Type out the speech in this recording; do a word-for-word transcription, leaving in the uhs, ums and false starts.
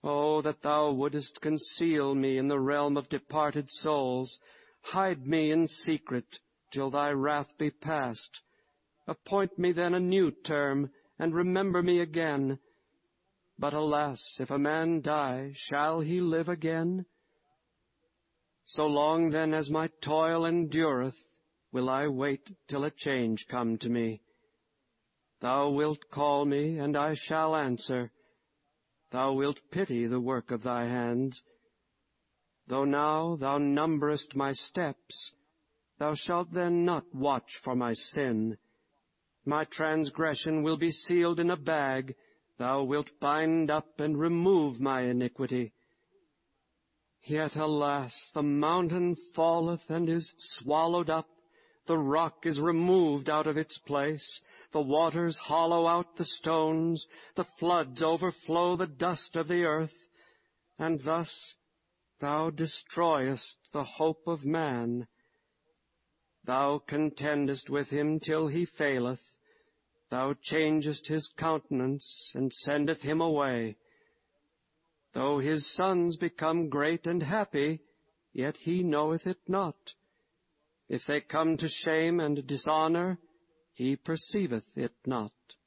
Oh, that thou wouldest conceal me in the realm of departed souls. Hide me in secret till thy wrath be past. Appoint me then a new term, and remember me again. But alas, if a man die, shall he live again? So long then as my toil endureth, will I wait till a change come to me. Thou wilt call me, and I shall answer. Thou wilt pity the work of thy hands. Though now thou numberest my steps, thou shalt then not watch for my sin. My transgression will be sealed in a bag. Thou wilt bind up and remove my iniquity. Yet, alas, the mountain falleth and is swallowed up. The rock is removed out of its place. The waters hollow out the stones. The floods overflow the dust of the earth. And thus thou destroyest the hope of man. Thou contendest with him till he faileth. Thou changest his countenance, and sendeth him away. Though his sons become great and happy, yet he knoweth it not. If they come to shame and dishonor, he perceiveth it not.